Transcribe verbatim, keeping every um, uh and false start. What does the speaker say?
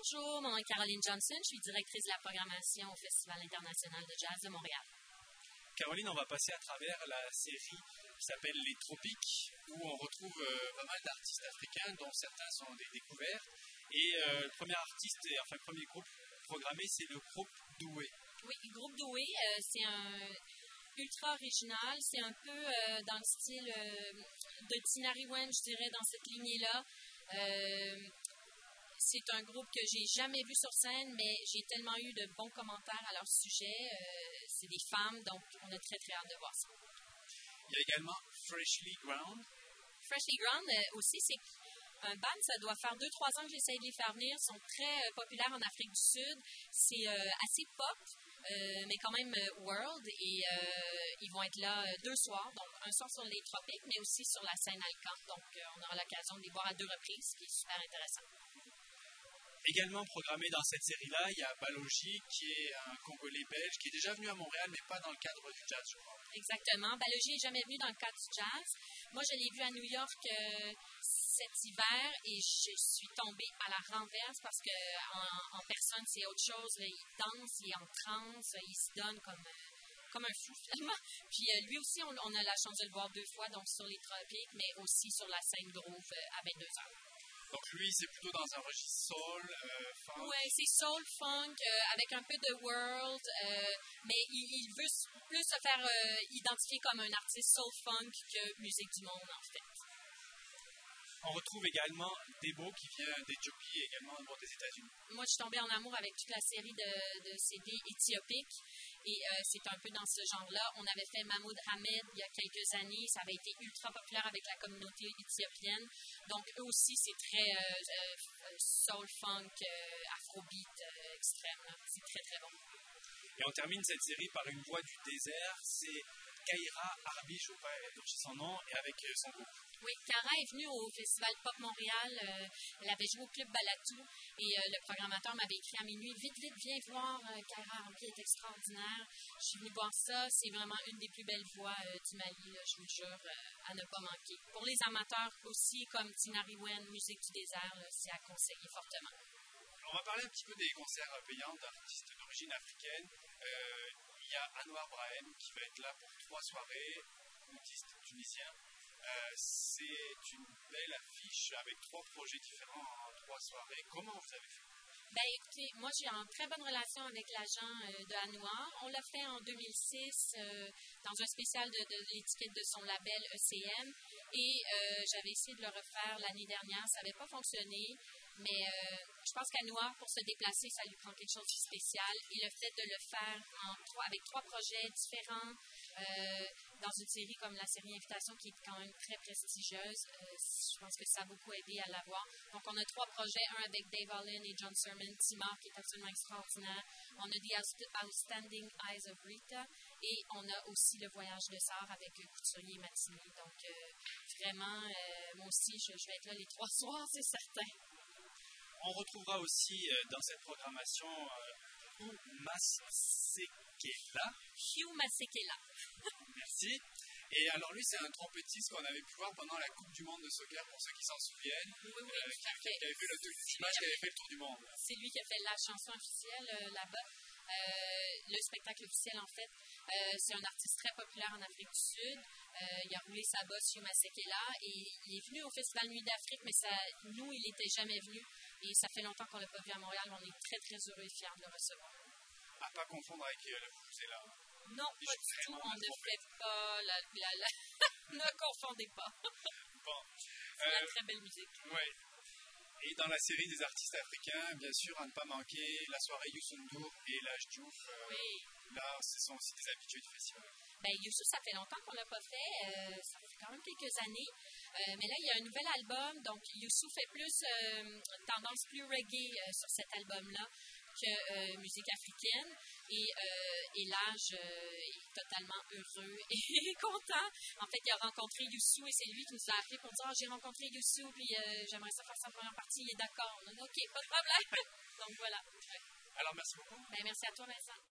Bonjour, mon nom est Caroline Johnson, je suis directrice de la programmation au Festival international de jazz de Montréal. Caroline, on va passer à travers la série qui s'appelle Les Tropiques, où on retrouve euh, pas mal d'artistes africains, dont certains sont des découvertes. Et euh, le premier artiste, enfin le premier groupe programmé, c'est le groupe Doué. Oui, le groupe Doué, euh, c'est un ultra original, c'est un peu euh, dans le style euh, de Tinariwen, je dirais, dans cette lignée-là. Euh, c'est un groupe que j'ai jamais vu sur scène, mais j'ai tellement eu de bons commentaires à leur sujet. Euh, c'est des femmes, donc on a très très hâte de voir ça. Il y a également Freshly Ground. Freshly Ground euh, aussi, c'est un band, ça doit faire deux trois ans que j'essaie de les faire venir. Ils sont très euh, populaires en Afrique du Sud. C'est euh, assez pop, euh, mais quand même euh, world. Et euh, ils vont être là euh, deux soirs, donc un soir sur les Tropiques, mais aussi sur la scène Alcan. Donc euh, on aura l'occasion de les voir à deux reprises, ce qui est super intéressant. Également programmé dans cette série-là, il y a Balogi, qui est un Congolais belge, qui est déjà venu à Montréal, mais pas dans le cadre du jazz, je crois. Exactement. Balogi n'est jamais venu dans le cadre du jazz. Moi, je l'ai vu à New York euh, cet hiver et je suis tombée à la renverse parce qu'en en personne, c'est autre chose. Là. Il danse, il est en transe, il se donne comme, comme un fou, finalement. Puis euh, lui aussi, on, on a la chance de le voir deux fois, donc sur les Tropiques, mais aussi sur la scène Groove euh, à vingt-deux heures. Donc lui, c'est plutôt dans un registre soul, euh, funk. Oui, c'est soul, funk, euh, avec un peu de world, euh, mais il, il veut plus se faire euh, identifier comme un artiste soul, funk que musique du monde, en fait. On retrouve également Debo qui vient d'Éthiopie, également des États-Unis. Moi, je suis tombée en amour avec toute la série de, de C D éthiopiques. Et euh, c'est un peu dans ce genre-là. On avait fait Mahmoud Ahmed il y a quelques années. Ça avait été ultra populaire avec la communauté éthiopienne. Donc, eux aussi, c'est très euh, euh, soul, funk, euh, afrobeat euh, extrême. Là. C'est très, très bon. Et on termine cette série par une voix du désert. C'est Kaira Arbi, je ne sais pas écorcher son nom, et avec son groupe. Oui, Cara est venue au Festival Pop Montréal. Euh, elle avait joué au Club Balatou et euh, le programmateur m'avait écrit à minuit « Vite, vite, viens voir, euh, Kaira Arbi est extraordinaire. » Je suis venue voir ça. C'est vraiment une des plus belles voix euh, du Mali, là, je vous le jure, euh, à ne pas manquer. Pour les amateurs aussi, comme Tinariwen, Musique du désert, là, c'est à conseiller fortement. On va parler un petit peu des concerts payants d'artistes d'origine africaine. Euh, il y a Anwar Brahim qui va être là pour trois soirées, artiste tunisien. Euh, c'est une belle affiche avec trois projets différents en trois soirées. Comment vous avez fait? Ben écoutez, moi j'ai une très bonne relation avec l'agent euh, de Anwar. On l'a fait en deux mille six euh, dans un spécial de, de, de l'étiquette de son label E C M et euh, j'avais essayé de le refaire l'année dernière. Ça n'avait pas fonctionné, mais euh, je pense qu'Anwar, pour se déplacer, ça lui prend quelque chose de spécial. Et le fait de le faire en trois, avec trois projets différents, euh, dans une série comme la série Invitation, qui est quand même très prestigieuse, euh, je pense que ça a beaucoup aidé à l'avoir. Donc, on a trois projets, un avec Dave Allen et John Sermon, Timar, qui est absolument extraordinaire. On a The Outstanding Eyes of Rita et on a aussi Le Voyage de Sarre avec Couturier et Matinée. Donc, euh, vraiment, euh, moi aussi, je, je vais être là les trois soirs, c'est certain. On retrouvera aussi euh, dans cette programmation euh, Hugh Masekela. Hugh Masekela. Merci. Et alors lui, c'est un trompettiste qu'on avait pu voir pendant la Coupe du Monde de soccer, pour ceux qui s'en souviennent. Oui, oui, euh, tout à fait. Qui avait fait le tour, qui avait fait le tour du monde. C'est lui qui a fait la chanson officielle euh, là-bas. Euh, le spectacle officiel, en fait, euh, c'est un artiste très populaire en Afrique du Sud. Euh, il a roulé sa bosse, Hugh Masekela, et il est venu au Festival Nuit d'Afrique, mais ça, nous, il n'était jamais venu. Et ça fait longtemps qu'on ne l'a pas vu à Montréal. On est très, très heureux et fiers de le recevoir. À ne pas confondre avec euh, le Vuvuzela. Non, pas du tout. On ne fait pas la... la, la... ne confondez pas. Bon. C'est euh, la très belle musique. Oui. Et dans la série des artistes africains, bien sûr, à ne pas manquer la soirée Youssou N'Dour et l'âge Diouf. Euh, oui. Là, ce sont aussi des habitués du festival. Ben, Youssou, ça fait longtemps qu'on ne l'a pas fait. Euh, ça fait quand même quelques années. Euh, mais là, il y a un nouvel album. Donc, Youssou fait plus euh, tendance plus reggae euh, sur cet album-là que euh, musique africaine. Et, euh, et l'âge euh, est totalement heureux et content. En fait, il a rencontré Youssou et c'est lui qui nous a appelé pour dire oh, j'ai rencontré Youssou, puis euh, j'aimerais ça faire sa première partie. Il est d'accord. On a dit OK, pas de problème. Donc, voilà. Alors, merci beaucoup. Ben, merci à toi, Vincent.